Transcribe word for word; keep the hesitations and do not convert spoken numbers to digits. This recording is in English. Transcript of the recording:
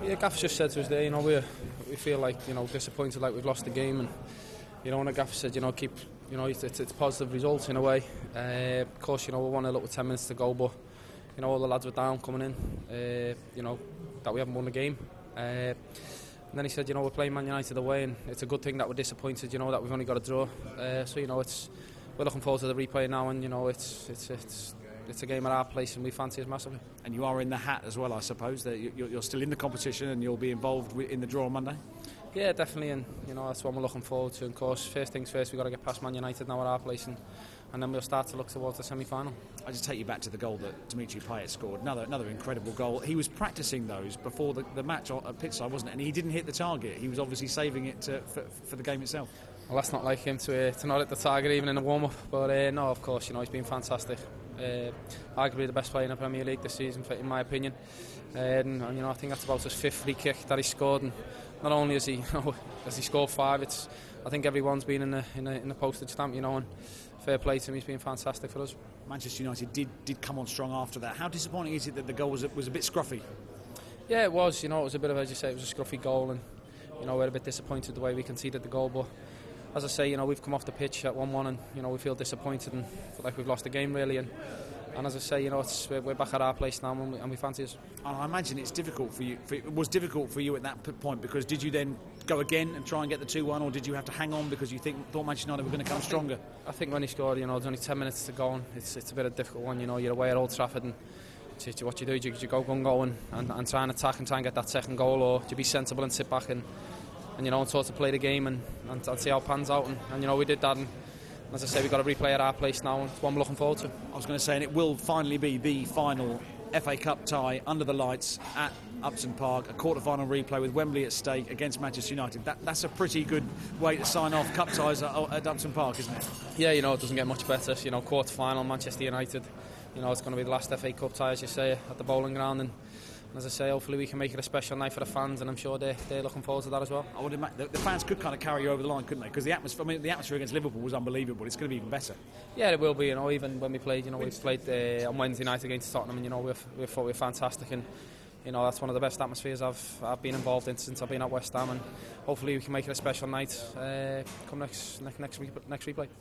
Yeah, Gaffer just said to us there, you know, we we feel like, you know, disappointed, like we've lost the game, and you know, and the Gaffer said, you know, keep, you know, it's, it's positive results in a way. Uh, of course, you know, we won a little ten minutes to go, but you know, all the lads were down coming in. Uh, you know, that we haven't won the game. Uh, and then he said, you know, we're playing Man United away, and it's a good thing that we're disappointed. You know, that we've only got a draw. Uh, so you know, it's we're looking forward to the replay now, and you know, it's it's it's. It's a game at our place and we fancy it massively. And you are in the hat as well, I suppose, that you're still in the competition and you'll be involved in the draw on Monday? Yeah, definitely, and you know, that's what we're looking forward to. And of course, first things first, we've got to get past Man United now at our place, and, and then we'll start to look towards the semi-final. I just take you back to the goal that Dimitri Payet scored, another another incredible goal. He was practising those before the, the match at pitchside, wasn't it? And he didn't hit the target. He was obviously saving it to, for, for the game itself. Well, that's not like him to, uh, to not hit the target even in the warm-up, but uh, no, of course, you know, he's been fantastic. Uh, arguably the best player in the Premier League this season, in my opinion. Uh, and, and you know, I think that's about his fifth free kick that he scored. And not only has he, you know, has he scored five, it's I think everyone's been in the in the, in the postage stamp, you know. And fair play to him, he's been fantastic for us. Manchester United did did come on strong after that. How disappointing is it that the goal was was a bit scruffy? Yeah, it was. You know, it was a bit of, as you say, it was a scruffy goal, and you know, we're a bit disappointed the way we conceded the goal, but. As I say, you know, we've come off the pitch at one one and, you know, we feel disappointed and feel like we've lost the game, really. And, and as I say, you know, it's, we're, we're back at our place now and we, and we fancy us. I imagine it's difficult for you. For, it was difficult for you at that point because did you then go again and try and get the two one, or did you have to hang on because you think thought Manchester United were going to come stronger? I think when he scored, you know, there's only ten minutes to go and it's, it's a bit of a difficult one. You know, you're away at Old Trafford and what you do, you, you go gung-go and, and, and try and attack and try and get that second goal, or do you be sensible and sit back and and you know, and sort of play the game and, and, and see how it pans out, and, and you know, we did that, and as I say, we've got to replay at our place now, and it's one we're looking forward to. I was going to say, and it will finally be the final F A Cup tie under the lights at Upton Park, a quarter-final replay with Wembley at stake against Manchester United. That, that's a pretty good way to sign off cup ties at, at Upton Park, isn't it? Yeah, you know, it doesn't get much better. You know, quarter-final, Manchester United, you know, it's going to be the last F A Cup tie, as you say, at the Bowling Ground, and as I say, hopefully we can make it a special night for the fans, and I'm sure they're, they're looking forward to that as well. I would imagine the, the fans could kind of carry you over the line, couldn't they? Because the atmosphere, I mean, the atmosphere against Liverpool was unbelievable. It's going to be even better. Yeah, it will be. You know, even when we played, you know, we played uh, on Wednesday night against Tottenham, and you know, we we thought we were fantastic, and you know, that's one of the best atmospheres I've I've been involved in since I've been at West Ham, and hopefully we can make it a special night uh, come next next next, next replay.